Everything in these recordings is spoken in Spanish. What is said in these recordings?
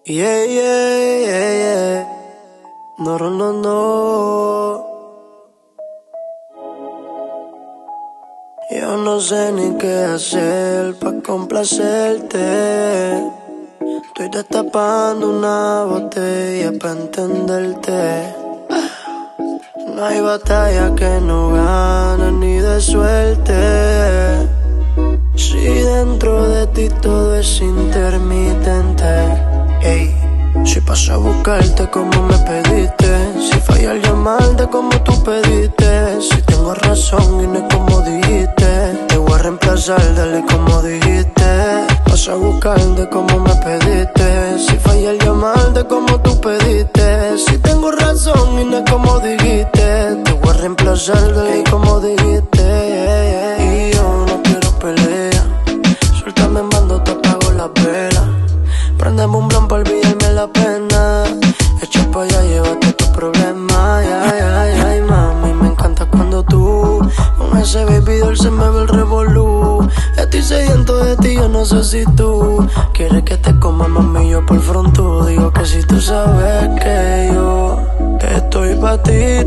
Yeah, yeah, yeah, yeah. No, no, no, no. Yo no sé ni qué hacer pa' complacerte. Estoy destapando una botella pa' entenderte. No hay batalla que no gane ni de suerte. Si dentro de ti todo es intermitente. Ey, si paso a buscarte como me pediste, si falla al llamarte como tú pediste, si tengo razón y no es como dijiste, te voy a reemplazar, dale como dijiste. Paso a buscarte como me pediste, si falla al llamarte como tú pediste, si tengo razón y no es como dijiste, te voy a reemplazar, dale como dijiste. Y yo no quiero pelea, suéltame, mando, te apago la vela. Prendeme un blunt pa' olvidarme la pena. Echa pa' allá, llévate tu problema. Ay, ay, ay, mami, me encanta cuando tú con ese baby doll se me ve el revolú. Estoy sediento de ti, yo no sé si tú quieres que te coma, mami, yo por frontú. Digo que si tú sabes que yo estoy pa' ti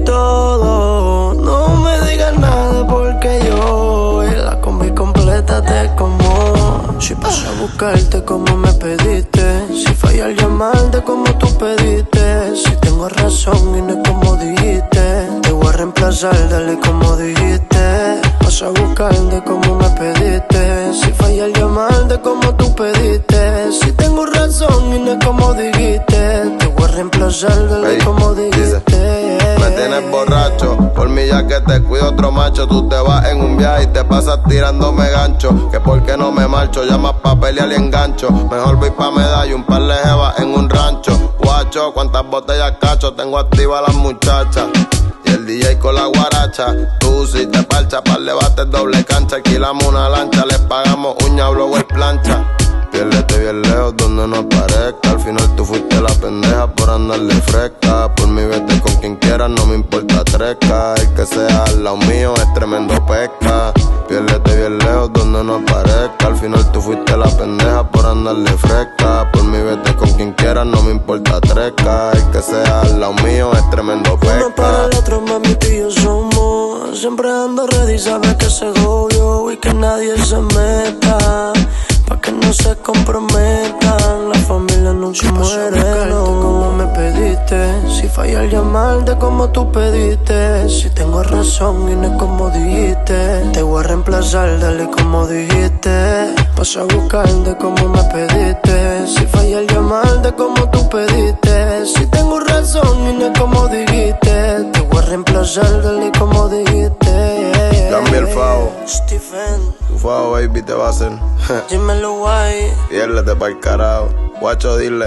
todo. No me digas nada porque yo en la combi completa te como. Si paso a buscarte como me pediste, si falla al llamarte como tú pediste, si tengo razón y no es como dijiste, te voy a reemplazar, dale como dijiste. Paso a buscarte como me pediste, si falla al llamarte como tú pediste, si tengo razón y no es como dijiste, te voy a reemplazar, dale como dijiste. Me tienes borracho, por mí ya que te cuido otro macho. Tú te vas en un viaje y te pasas tirándome gancho. Que por qué no me marcho, llamas pa' pelear y engancho. Mejor voy pa' medalla, un par de jevas en un rancho. Guacho, cuántas botellas cacho, tengo activa a las muchachas. Y el DJ con la guaracha. Tú si te parcha, par de bates doble cancha. Alquilamos una lancha, les pagamos uña, blower, plancha. Piérdete bien lejos donde no aparezca. Al final tú fuiste la pendeja por andarle fresca. Por mí vete con quien quieras, no me importa tresca. El que sea al lado mío es tremendo pesca. Piérdete bien lejos donde no aparezca. Al final tú fuiste la pendeja por andarle fresca. Por mí vete con quien quieras, no me importa tresca. El que sea al lado mío es tremendo pesca. Uno para el otro, mami, tú y yo somos. Siempre ando ready, sabes que se jodió y que nadie se meta. Pa' que no se comprometan, la familia nunca muere, no. Como me pediste, si falla al llamarte como tú pediste, si tengo razón y no es como dijiste, te voy a reemplazar, dale como dijiste. Paso a buscarte como me pediste, si falla al llamarte como tú pediste, si tengo razón y no es como dijiste, te voy a reemplazar, dale como dijiste. Cambia el fao, Stephen, tu fao baby te va a hacer. dímelo guay. Piérdete pa'l carajo. Guacho, dile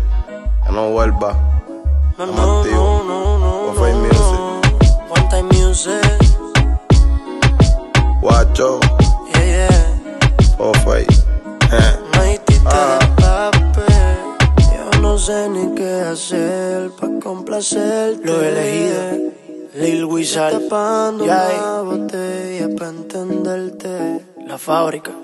que no vuelva. No, Estamos no, activos. no, no, One Time Music. One Time Music. Guacho, Yeah, yeah. Ofay. Maitita de papel. Yo no sé ni qué hacer pa' complacerte. Lo elegido, Lil Wizard. Tapando una botella pa' entenderte. La fábrica.